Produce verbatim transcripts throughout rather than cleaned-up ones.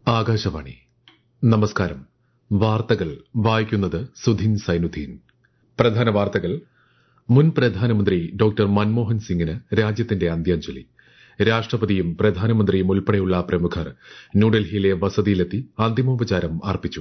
ആകാശവാണി. നമസ്കാരം. വാർത്തകൾ വായിക്കുന്നത് സുധീൻ സൈനുദ്ദീൻ. പ്രധാന വാർത്തകൾ. മുൻ പ്രധാനമന്ത്രി ഡോക്ടർ മൻമോഹൻ സിംഗിന് രാജ്യത്തിന്റെ അന്ത്യാഞ്ജലി. രാഷ്ട്രപതിയും പ്രധാനമന്ത്രിയും ഉൾപ്പെടെയുള്ള പ്രമുഖർ ന്യൂഡൽഹിയിലെ വസതിയിലെത്തി അന്തിമോപചാരം അർപ്പിച്ചു.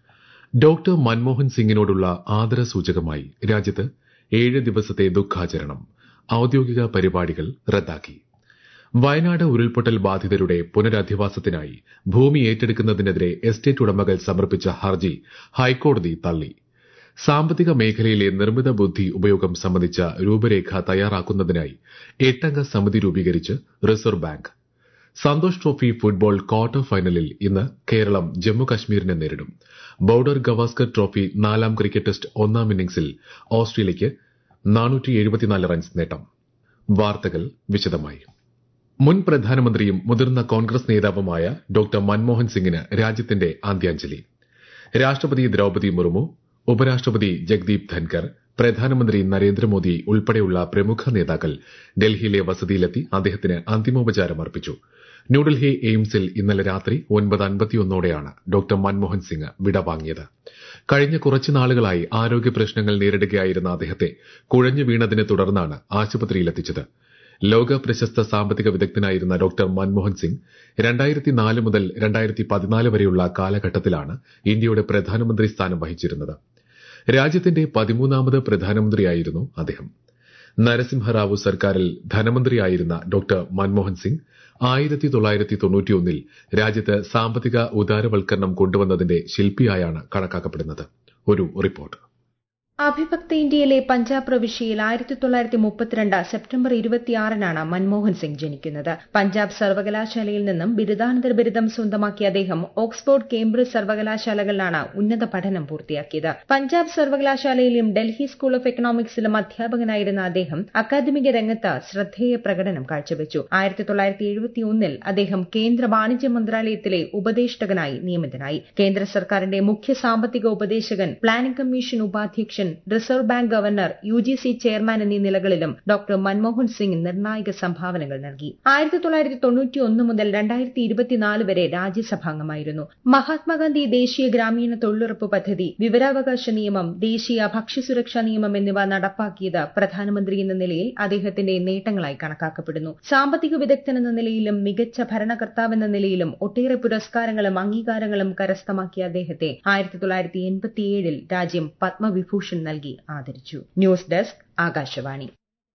ഡോക്ടർ മൻമോഹൻ സിംഗിനോടുള്ള ആദരസൂചകമായി രാജ്യത്ത് ഏഴ് ദിവസത്തെ ദുഃഖാചരണം. ഔദ്യോഗിക പരിപാടികൾ റദ്ദാക്കി. വയനാട് ഉരുൾപൊട്ടൽ ബാധിതരുടെ പുനരധിവാസത്തിനായി ഭൂമി ഏറ്റെടുക്കുന്നതിനെതിരെ എസ്റ്റേറ്റ് ഉടമകൾ സമർപ്പിച്ച ഹർജി ഹൈക്കോടതി തള്ളി. സാമ്പത്തിക മേഖലയിലെ നിർമ്മിത ബുദ്ധി ഉപയോഗം സംബന്ധിച്ച രൂപരേഖ തയ്യാറാക്കുന്നതിനായി എട്ടംഗ സമിതി രൂപീകരിച്ച് reserve bank. Santosh trophy football quarter ഫൈനലിൽ ഇന്ന് കേരളം ജമ്മുകശ്മീരിനെ നേരിടും. ബോർഡർ ഗവാസ്കർ ട്രോഫി നാലാം ക്രിക്കറ്റ് ടെസ്റ്റ് ഒന്നാം ഇന്നിംഗ്സിൽ ഓസ്ട്രേലിയയ്ക്ക് നാനൂറ്റി എഴുപത്തിനാല് റൺസ് നേട്ടം. വാർത്തകൾ വിശദമായി. മുൻ പ്രധാനമന്ത്രിയും മുതിർന്ന കോൺഗ്രസ് നേതാവുമായ ഡോക്ടർ മൻമോഹൻ സിംഗിന് രാജ്യത്തിന്റെ അന്ത്യാഞ്ജലി. രാഷ്ട്രപതി ദ്രൌപദി മുർമു, ഉപരാഷ്ട്രപതി ജഗ്ദീപ് ധൻകർ, പ്രധാനമന്ത്രി നരേന്ദ്രമോദി ഉൾപ്പെടെയുള്ള പ്രമുഖ നേതാക്കൾ ഡൽഹിയിലെ വസതിയിലെത്തി അദ്ദേഹത്തിന് അന്തിമോപചാരം അർപ്പിച്ചു. ന്യൂഡൽഹി എയിംസിൽ ഇന്നലെ രാത്രി ഒൻപത് അൻപത്തിയൊന്നോടെയാണ് ഡോക്ടർ മൻമോഹൻ സിംഗ് വിടവാങ്ങിയത്. കഴിഞ്ഞ കുറച്ചു നാളുകളായി ആരോഗ്യ പ്രശ്നങ്ങൾ നേരിടുകയായിരുന്ന അദ്ദേഹത്തെ കുഴഞ്ഞു വീണതിനെ തുടർന്നാണ് ആശുപത്രിയിലെത്തിച്ചത്. ലോക പ്രശസ്ത സാമ്പത്തിക വിദഗ്ധനായിരുന്ന ഡോക്ടർ മൻമോഹൻ സിംഗ് രണ്ടായിരത്തി നാല് മുതൽ രണ്ടായിരത്തി പതിനാല് വരെയുള്ള കാലഘട്ടത്തിലാണ് ഇന്ത്യയുടെ പ്രധാനമന്ത്രി സ്ഥാനം വഹിച്ചിരുന്നത്. രാജ്യത്തിന്റെ പതിമൂന്നാമത് പ്രധാനമന്ത്രിയായിരുന്നു അദ്ദേഹം. നരസിംഹറാവു സർക്കാരിൽ ധനമന്ത്രിയായിരുന്ന ഡോക്ടർ മൻമോഹൻ സിംഗ് ആയിരത്തി തൊള്ളായിരത്തി തൊണ്ണൂറ്റിയൊന്നിൽ രാജ്യത്ത് സാമ്പത്തിക ഉദാരവൽക്കരണം കൊണ്ടുവന്നതിന്റെ ശില്പിയായാണ് കണക്കാക്കപ്പെടുന്നത്. ഒരു റിപ്പോർട്ട്. അവിഭക്ത ഇന്ത്യയിലെ പഞ്ചാബ് പ്രവിശ്യയിൽ ആയിരത്തി തൊള്ളായിരത്തി മുപ്പത്തിരണ്ട് സെപ്റ്റംബർ ഇരുപത്തിയാറിനാണ് മൻമോഹൻ സിംഗ് ജനിക്കുന്നത്. പഞ്ചാബ് സർവകലാശാലയിൽ നിന്നും ബിരുദാനന്തര ബിരുദം സ്വന്തമാക്കിയ അദ്ദേഹം ഓക്സ്ഫോർഡ്, കേംബ്രിഡ്ജ് സർവകലാശാലകളിലാണ് ഉന്നത പഠനം പൂർത്തിയാക്കിയത്. പഞ്ചാബ് സർവകലാശാലയിലും ഡൽഹി സ്കൂൾ ഓഫ് എക്കണോമിക്സിലും അധ്യാപകനായിരുന്ന അദ്ദേഹം അക്കാദമിക രംഗത്ത് ശ്രദ്ധേയ പ്രകടനം കാഴ്ചവെച്ചു. ആയിരത്തി തൊള്ളായിരത്തി എഴുപത്തിയൊന്നിൽ അദ്ദേഹം കേന്ദ്ര വാണിജ്യ മന്ത്രാലയത്തിലെ ഉപദേഷ്ടകനായി നിയമിതനായി. കേന്ദ്ര സർക്കാരിന്റെ മുഖ്യ സാമ്പത്തിക ഉപദേശകൻ, പ്ലാനിംഗ് കമ്മീഷൻ ഉപാധ്യക്ഷൻ, reserve bank governor, U G C chairman എന്നീ നിലകളിലും ഡോക്ടർ മൻമോഹൻ സിംഗ് നിർണായക സംഭാവനകൾ നൽകി. ആയിരത്തി തൊള്ളായിരത്തി തൊണ്ണൂറ്റിയൊന്ന് മുതൽ രണ്ടായിരത്തി ഇരുപത്തിനാല് വരെ രാജ്യസഭാംഗമായിരുന്നു. മഹാത്മാഗാന്ധി ദേശീയ ഗ്രാമീണ തൊഴിലുറപ്പ് പദ്ധതി, വിവരാവകാശ നിയമം, ദേശീയ ഭക്ഷ്യസുരക്ഷാ നിയമം എന്നിവ നടപ്പാക്കിയത് പ്രധാനമന്ത്രി എന്ന നിലയിൽ അദ്ദേഹത്തിന്റെ നേട്ടങ്ങളായി കണക്കാക്കപ്പെടുന്നു. സാമ്പത്തിക വിദഗ്ധൻ എന്ന നിലയിലും മികച്ച ഭരണകർത്താവെന്ന നിലയിലും ഒട്ടേറെ പുരസ്കാരങ്ങളും അംഗീകാരങ്ങളും കരസ്ഥമാക്കിയ അദ്ദേഹത്തെ ആയിരത്തി തൊള്ളായിരത്തി എൺപത്തിയേഴിൽ രാജ്യം പത്മവിഭൂഷൺ നൽകി ആദരിച്ചു. News desk, Akashvani.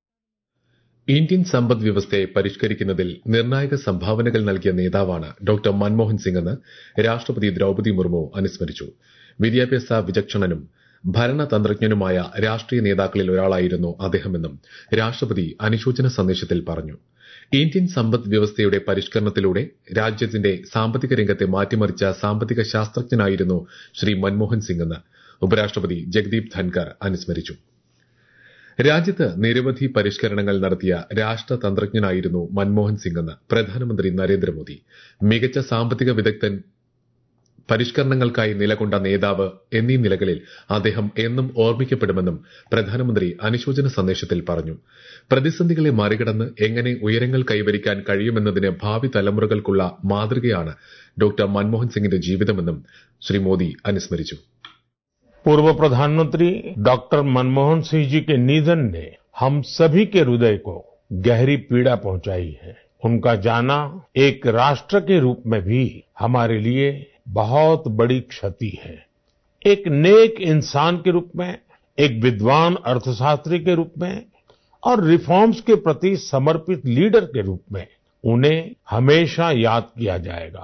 ഇന്ത്യൻ സമ്പദ് വ്യവസ്ഥയെ പരിഷ്കരിക്കുന്നതിൽ നിർണായക സംഭാവനകൾ നൽകിയ നേതാവാണ് ഡോക്ടർ മൻമോഹൻ സിംഗ് എന്ന് രാഷ്ട്രപതി ദ്രൌപദി മുർമു അനുസ്മരിച്ചു. വിദ്യാഭ്യാസ വിചക്ഷണനും ഭരണതന്ത്രജ്ഞനുമായ രാഷ്ട്രീയ നേതാക്കളിൽ ഒരാളായിരുന്നു അദ്ദേഹമെന്നും രാഷ്ട്രപതി അനുശോചന സന്ദേശത്തിൽ പറഞ്ഞു. ഇന്ത്യൻ സമ്പദ് വ്യവസ്ഥയുടെ പരിഷ്കരണത്തിലൂടെ രാജ്യത്തിന്റെ സാമ്പത്തിക രംഗത്തെ മാറ്റിമറിച്ച സാമ്പത്തിക ശാസ്ത്രജ്ഞനായിരുന്നു ശ്രീ മൻമോഹൻ സിംഗ് എന്ന് ഉപരാഷ്ട്രപതി ജഗ്ദീപ് ധൻകർ അനുസ്മരിച്ചു. രാജ്യത്ത് നിരവധി പരിഷ്കരണങ്ങൾ നടത്തിയ രാഷ്ട്രതന്ത്രജ്ഞനായിരുന്നു മൻമോഹൻ സിംഗ് എന്ന് പ്രധാനമന്ത്രി നരേന്ദ്രമോദി. മികച്ച സാമ്പത്തിക വിദഗ്ധൻ, പരിഷ്കരണങ്ങൾക്കായി നിലകൊണ്ട നേതാവ് എന്നീ നിലകളിൽ അദ്ദേഹം എന്നും ഓർമ്മിക്കപ്പെടുമെന്നും പ്രധാനമന്ത്രി അനുശോചന സന്ദേശത്തിൽ പറഞ്ഞു. പ്രതിസന്ധികളെ മറികടന്ന് എങ്ങനെ ഉയരങ്ങൾ കൈവരിക്കാൻ കഴിയുമെന്നതിന് ഭാവി തലമുറകൾക്കുള്ള മാതൃകയാണ് ഡോക്ടർ മൻമോഹൻ സിംഗിന്റെ ജീവിതമെന്നും ശ്രീ മോദി അനുസ്മരിച്ചു. पूर्व प्रधानमंत्री डॉक्टर मनमोहन सिंह जी के निधन ने हम सभी के हृदय को गहरी पीड़ा पहुंचाई है. उनका जाना एक राष्ट्र के रूप में भी हमारे लिए बहुत बड़ी क्षति है. एक नेक इंसान के रूप में, एक विद्वान अर्थशास्त्री के रूप में और रिफॉर्म्स के प्रति समर्पित लीडर के रूप में उन्हें हमेशा याद किया जाएगा.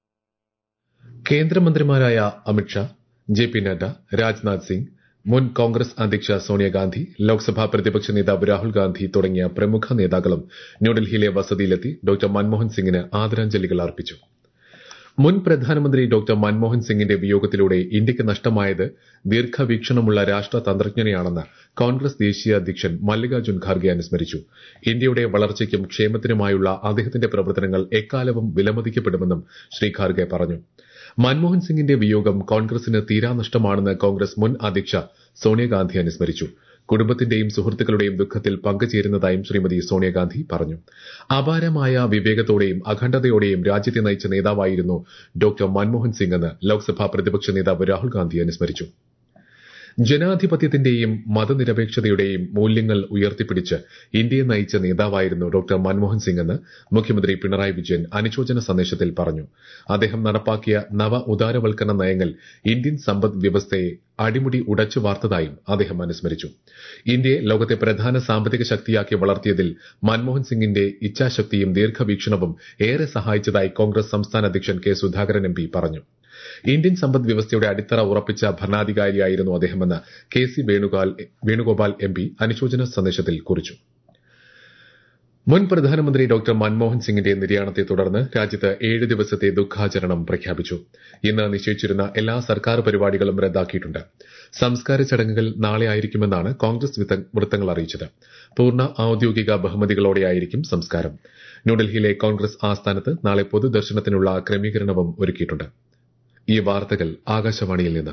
കേന്ദ്രമന്ത്രിമാരായ അമിത്ഷാ, ജെ പി നഡ്ഡ, രാജ്നാഥ് സിംഗ്, മുൻ കോൺഗ്രസ് അധ്യക്ഷ സോണിയാഗാന്ധി, ലോക്സഭാ പ്രതിപക്ഷ നേതാവ് രാഹുൽ ഗാന്ധി തുടങ്ങിയ പ്രമുഖ നേതാക്കളും ന്യൂഡൽഹിയിലെ വസതിയിലെത്തി ഡോക്ടർ മൻമോഹൻ സിംഗിന് ആദരാഞ്ജലികൾ അർപ്പിച്ചു. മുൻ പ്രധാനമന്ത്രി ഡോക്ടർ മൻമോഹൻ സിംഗിന്റെ വിയോഗത്തിലൂടെ ഇന്ത്യയ്ക്ക് നഷ്ടമായത് ദീർഘവീക്ഷണമുള്ള രാഷ്ട്രതന്ത്രജ്ഞനെയാണെന്ന് കോൺഗ്രസ് ദേശീയ അധ്യക്ഷൻ മല്ലികാർജ്ജുൻ ഖാർഗെ അനുസ്മരിച്ചു. ഇന്ത്യയുടെ വളർച്ചയ്ക്കും ക്ഷേമത്തിനുമായുള്ള അദ്ദേഹത്തിന്റെ പ്രവർത്തനങ്ങൾ എക്കാലവും വിലമതിക്കപ്പെടുമെന്നും ശ്രീ ഖാർഗെ പറഞ്ഞു. മൻമോഹൻ സിംഗിന്റെ വിയോഗം കോൺഗ്രസിന് തീരാനഷ്ടമാണെന്ന് കോൺഗ്രസ് മുൻ അധ്യക്ഷ സോണിയാഗാന്ധി അനുസ്മരിച്ചു. കുടുംബത്തിന്റെയും സുഹൃത്തുക്കളുടെയും ദുഃഖത്തിൽ പങ്കുചേരുന്നതായും ശ്രീമതി സോണിയാഗാന്ധി പറഞ്ഞു. അപാരമായ വിവേകത്തോടെയും അഖണ്ഡതയോടെയും രാജ്യത്തെ നയിച്ച നേതാവായിരുന്നു ഡോക്ടർ മൻമോഹൻ സിംഗ് എന്ന് ലോക്സഭാ പ്രതിപക്ഷ നേതാവ് രാഹുൽ ഗാന്ധി അനുസ്മരിച്ചു. ജനാധിപത്യത്തിന്റെയും മതനിരപേക്ഷതയുടെയും മൂല്യങ്ങൾ ഉയർത്തിപ്പിടിച്ച് ഇന്ത്യയെ നയിച്ച നേതാവായിരുന്നു ഡോക്ടർ മൻമോഹൻ സിംഗ് എന്ന് മുഖ്യമന്ത്രി പിണറായി വിജയൻ അനുശോചന സന്ദേശത്തിൽ പറഞ്ഞു. അദ്ദേഹം നടപ്പാക്കിയ നവ ഉദാരവൽക്കരണ നയങ്ങൾ ഇന്ത്യൻ സമ്പദ് വ്യവസ്ഥയെ അടിമുടി ഉടച്ചു വാർത്തതായും അദ്ദേഹം അനുസ്മരിച്ചു. ഇന്ത്യയെ ലോകത്തെ പ്രധാന സാമ്പത്തിക ശക്തിയാക്കി വളർത്തിയതിൽ മൻമോഹൻ സിംഗിന്റെ ഇച്ഛാശക്തിയും ദീർഘവീക്ഷണവും ഏറെ സഹായിച്ചതായി കോൺഗ്രസ് സംസ്ഥാന അധ്യക്ഷൻ കെ സുധാകരൻ എം പി പറഞ്ഞു. ഇന്ത്യൻ സമ്പദ് വ്യവസ്ഥയുടെ അടിത്തറ ഉറപ്പിച്ച ഭരണാധികാരിയായിരുന്നു അദ്ദേഹമെന്ന് K C Venugopal M P അനുശോചന സന്ദേശത്തിൽ കുറിച്ചു. മുൻ പ്രധാനമന്ത്രി ഡോക്ടർ മൻമോഹൻ സിംഗിന്റെ നിര്യാണത്തെ തുടർന്ന് രാജ്യത്ത് ഏഴ് ദിവസത്തെ ദുഃഖാചരണം പ്രഖ്യാപിച്ചു. ഇന്ന് നിശ്ചയിച്ചിരുന്ന എല്ലാ സർക്കാർ പരിപാടികളും റദ്ദാക്കിയിട്ടുണ്ട്. സംസ്കാര ചടങ്ങുകൾ നാളെ ആയിരിക്കുമെന്നാണ് കോൺഗ്രസ് വൃത്തങ്ങൾ അറിയിച്ചത്. പൂർണ്ണ ഔദ്യോഗിക ബഹുമതികളോടെയായിരിക്കും സംസ്കാരം. ന്യൂഡൽഹിയിലെ കോൺഗ്രസ് ആസ്ഥാനത്ത് നാളെ പൊതുദർശനത്തിനുള്ള ക്രമീകരണവും ഒരുക്കിയിട്ടുണ്ട്. ഈ വാർത്തകൾ ആകാശവാണിയിൽ നിന്ന്.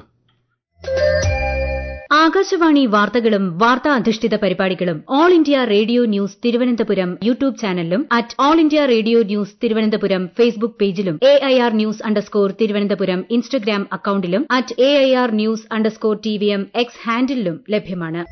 ആകാശവാണി വാർത്തകളും വാർത്താ അധിഷ്ഠിത പരിപാടികളും All India Radio News Thiruvananthapuram YouTube ചാനലിലും at All India Radio News Thiruvananthapuram Facebook പേജിലും A I R news underscore Thiruvananthapuram Instagram അക്കൌണ്ടിലും at A I R news underscore T V M X ഹാൻഡിലും ലഭ്യമാണ്.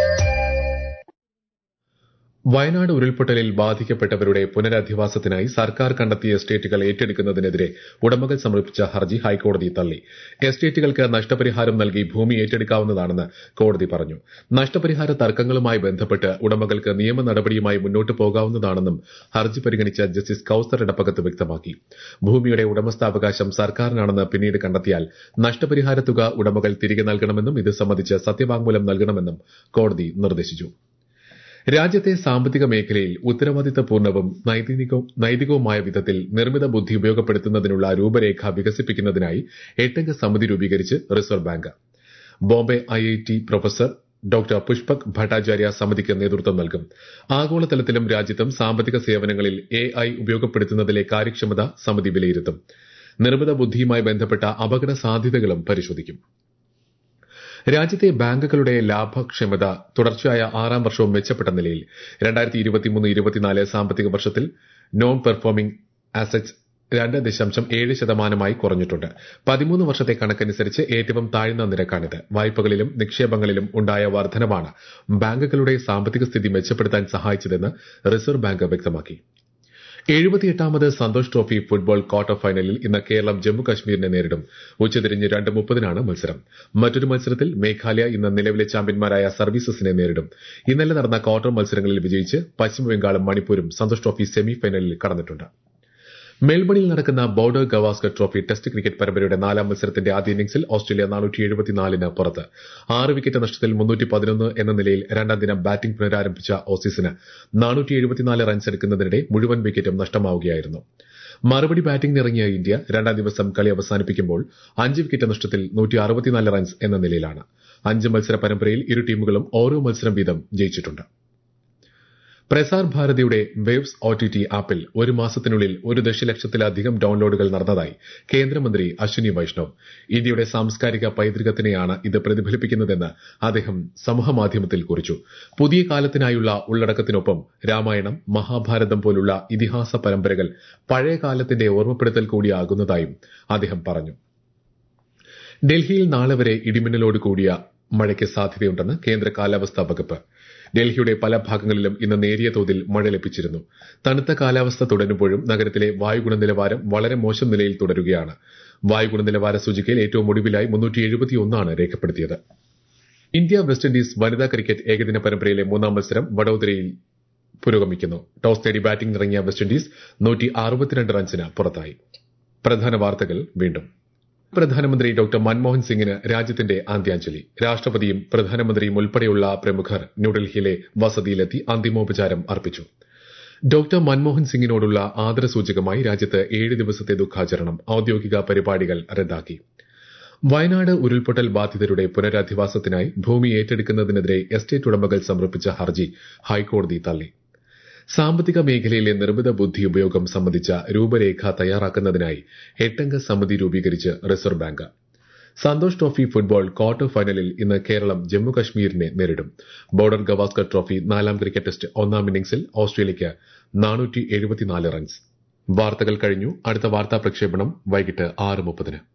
വയനാട് ഉരുൾപൊട്ടലിൽ ബാധിക്കപ്പെട്ടവരുടെ പുനരധിവാസത്തിനായി സർക്കാർ കണ്ടെത്തിയ എസ്റ്റേറ്റുകൾ ഏറ്റെടുക്കുന്നതിനെതിരെ ഉടമകൾ സമർപ്പിച്ച ഹർജി ഹൈക്കോടതി തള്ളി. എസ്റ്റേറ്റുകൾക്ക് നഷ്ടപരിഹാരം നൽകി ഭൂമി ഏറ്റെടുക്കാവുന്നതാണെന്ന് കോടതി പറഞ്ഞു. നഷ്ടപരിഹാര തർക്കങ്ങളുമായി ബന്ധപ്പെട്ട് ഉടമകൾക്ക് നിയമ നടപടിയുമായി മുന്നോട്ട് പോകാവുന്നതാണെന്നും ഹർജി പരിഗണിച്ച ജസ്റ്റിസ് കൌസർ ഇടപ്പകത്ത് വ്യക്തമാക്കി. ഭൂമിയുടെ ഉടമസ്ഥാവകാശം സർക്കാരിനാണെന്ന് പിന്നീട് കണ്ടെത്തിയാൽ നഷ്ടപരിഹാര തുക ഉടമകൾ തിരികെ നൽകണമെന്നും ഇത് സംബന്ധിച്ച് സത്യവാങ്മൂലം നൽകണമെന്നും കോടതി നിർദ്ദേശിച്ചു. രാജ്യത്തെ സാമ്പത്തിക മേഖലയിൽ ഉത്തരവാദിത്തപൂർണവും നൈതികവുമായ വിധത്തിൽ നിർമ്മിത ബുദ്ധി ഉപയോഗപ്പെടുത്തുന്നതിനുള്ള രൂപരേഖ വികസിപ്പിക്കുന്നതിനായി എട്ടംഗ സമിതി രൂപീകരിച്ച് reserve bank. Bombay I I T professor doctor Pushpak Bhattacharya സമിതിക്ക് നേതൃത്വം നൽകും. ആഗോളതലത്തിലും രാജ്യത്തും സാമ്പത്തിക സേവനങ്ങളിൽ എ ഐ ഉപയോഗപ്പെടുത്തുന്നതിലെ കാര്യക്ഷമത സമിതി വിലയിരുത്തും. നിർമ്മിത ബുദ്ധിയുമായി ബന്ധപ്പെട്ട അപകട സാധ്യതകളും പരിശോധിക്കും. രാജ്യത്തെ ബാങ്കുകളുടെ ലാഭക്ഷമത തുടർച്ചയായ ആറാം വർഷവും മെച്ചപ്പെട്ട നിലയിൽ. രണ്ടായിരത്തി ഇരുപത്തിമൂന്ന് ഇരുപത്തിനാല് സാമ്പത്തിക വർഷത്തിൽ നോൺ പെർഫോമിംഗ് അസറ്റ്സ് രണ്ട് ദശാംശം ഏഴ് ശതമാനമായി കുറഞ്ഞിട്ടുണ്ട്. പതിമൂന്ന് വർഷത്തെ കണക്കനുസരിച്ച് ഏറ്റവും താഴ്ന്ന നിരക്കാണിത്. വായ്പകളിലും നിക്ഷേപങ്ങളിലും ഉണ്ടായ വർധനവാണ് ബാങ്കുകളുടെ സാമ്പത്തിക സ്ഥിതി മെച്ചപ്പെടുത്താൻ സഹായിച്ചതെന്ന് റിസർവ് ബാങ്ക് വ്യക്തമാക്കി. എഴുപത്തിയെട്ടാമത് സന്തോഷ് ട്രോഫി ഫുട്ബോൾ ക്വാർട്ടർ ഫൈനലിൽ ഇന്ന് കേരളം ജമ്മു കശ്മീരിനെ നേരിടും. ഉച്ചതിരിഞ്ഞ് രണ്ട് മുപ്പതിനാണ് മത്സരം. മറ്റൊരു മത്സരത്തിൽ മേഘാലയ ഇന്ന് നിലവിലെ ചാമ്പ്യന്മാരായ സർവീസസിനെ നേരിടും. ഇന്നലെ നടന്ന ക്വാർട്ടർ മത്സരങ്ങളിൽ വിജയിച്ച് പശ്ചിമബംഗാളും മണിപ്പൂരും സന്തോഷ് ട്രോഫി സെമി ഫൈനലിൽ കടന്നിട്ടുണ്ട്. മെൽബണിൽ നടക്കുന്ന Border Gavaskar trophy test cricket പരമ്പരയുടെ നാലാം മത്സരത്തിന്റെ ആദ്യ ഇന്നിംഗ്സിൽ ഓസ്ട്രേലിയ നാനൂറ്റി എഴുപത്തിനാലിന് പുറത്ത്. ആറ് വിക്കറ്റ് നഷ്ടത്തിൽ മുന്നൂറ്റി പതിനൊന്ന് എന്ന നിലയിൽ രണ്ടാം ദിനം ബാറ്റിംഗ് പുനരാരംഭിച്ച ഓസീസിന് നാനൂറ്റി എഴുപത്തിനാല് റൺസ് എടുക്കുന്നതിനിടെ മുഴുവൻ വിക്കറ്റും നഷ്ടമാവുകയായിരുന്നു. മറുപടി ബാറ്റിംഗിനിറങ്ങിയ ഇന്ത്യ രണ്ടാം ദിവസം കളി അവസാനിപ്പിക്കുമ്പോൾ അഞ്ച് വിക്കറ്റ് നഷ്ടത്തിൽ നൂറ്റി അറുപത്തിനാല് റൺസ് എന്ന നിലയിലാണ്. അഞ്ച് മത്സര പരമ്പരയിൽ ഇരു ടീമുകളും ഓരോ മത്സരം വീതം ജയിച്ചിട്ടുണ്ട്. പ്രസാർ ഭാരതിയുടെ വേവ്സ് ഒ ടി ടി ആപ്പിൽ ഒരു മാസത്തിനുള്ളിൽ ഒരു ദശലക്ഷത്തിലധികം ഡൌൺലോഡുകൾ നടന്നതായി കേന്ദ്രമന്ത്രി അശ്വിനി വൈഷ്ണവ്. ഇന്ത്യയുടെ സാംസ്കാരിക പൈതൃകത്തിനെയാണ് ഇത് പ്രതിഫലിപ്പിക്കുന്നതെന്ന് അദ്ദേഹം സമൂഹമാധ്യമത്തിൽ കുറിച്ചു. പുതിയ കാലത്തിനായുള്ള ഉള്ളടക്കത്തിനൊപ്പം രാമായണം, മഹാഭാരതം പോലുള്ള ഇതിഹാസ പരമ്പരകൾ പഴയ കാലത്തിന്റെ ഓർമ്മപ്പെടുത്തൽ കൂടിയാകുന്നതായും അദ്ദേഹം പറഞ്ഞു. ഡൽഹിയിൽ നാളെ വരെ ഇടിമിന്നലോട് കൂടിയ മഴയ്ക്ക് സാധ്യതയുണ്ടെന്ന് കേന്ദ്ര കാലാവസ്ഥാ വകുപ്പ്. ഡൽഹിയുടെ പല ഭാഗങ്ങളിലും ഇന്ന് നേരിയ തോതിൽ മഴ ലഭിച്ചിരുന്നു. തണുത്ത കാലാവസ്ഥ തുടരുമ്പോഴും നഗരത്തിലെ വായു ഗുണനിലവാരം വളരെ മോശം നിലയിൽ തുടരുകയാണ്. വായു ഗുണനിലവാര സൂചികയിൽ ഏറ്റവും ഒടുവിലായി മുന്നൂറ്റി എഴുപത്തിയൊന്നാണ് രേഖപ്പെടുത്തിയത്. ഇന്ത്യ വെസ്റ്റ് ഇൻഡീസ് വനിതാ ക്രിക്കറ്റ് ഏകദിന പരമ്പരയിലെ മൂന്നാം മത്സരം വഡോദരയിൽ പുരോഗമിക്കുന്നു. ടോസ് നേടി ബാറ്റിംഗിനിറങ്ങിയ വെസ്റ്റ് ഇൻഡീസ് നൂറ്റി അറുപത്തിരണ്ട് റൺസിന് പുറത്തായി. പ്രധാന വാർത്തകൾ വീണ്ടും. പ്രധാനമന്ത്രി ഡോക്ടർ മൻമോഹൻ സിംഗിന് രാജ്യത്തിന്റെ അന്ത്യാഞ്ജലി. രാഷ്ട്രപതിയും പ്രധാനമന്ത്രിയും ഉൾപ്പെടെയുള്ള പ്രമുഖർ ന്യൂഡൽഹിയിലെ വസതിയിലെത്തി അന്തിമോപചാരം അർപ്പിച്ചു. ഡോക്ടർ മൻമോഹൻ സിംഗിനോടുള്ള ആദരസൂചകമായി രാജ്യത്ത് ഏഴ് ദിവസത്തെ ദുഃഖാചരണം. ഔദ്യോഗിക പരിപാടികൾ റദ്ദാക്കി. വയനാട് ഉരുൾപൊട്ടൽ ബാധിതരുടെ പുനരധിവാസത്തിനായി ഭൂമി ഏറ്റെടുക്കുന്നതിനെതിരെ എസ്റ്റേറ്റ് ഉടമകൾ സമർപ്പിച്ച ഹർജി ഹൈക്കോടതി തള്ളി. സാമ്പത്തിക മേഖലയിലെ നിർമ്മിത ബുദ്ധി ഉപയോഗം സംബന്ധിച്ച രൂപരേഖ തയ്യാറാക്കുന്നതിനായി എട്ടംഗ സമിതി രൂപീകരിച്ച് reserve bank. Santosh trophy football quarter ഫൈനലിൽ ഇന്ന് കേരളം ജമ്മു കശ്മീരിനെ നേരിടും. ബോർഡർ ഗവാസ്കർ ട്രോഫി നാലാം ക്രിക്കറ്റ് ടെസ്റ്റ് ഒന്നാം ഇന്നിംഗ്സിൽ ഓസ്ട്രേലിയയ്ക്ക് നാനൂറ്റി എഴുപത്തിനാല് റൺസ്. വാർത്തകൾ കഴിഞ്ഞു. അടുത്ത വാർത്താ പ്രക്ഷേപണം വൈകിട്ട് ആറ് മുപ്പതിന്.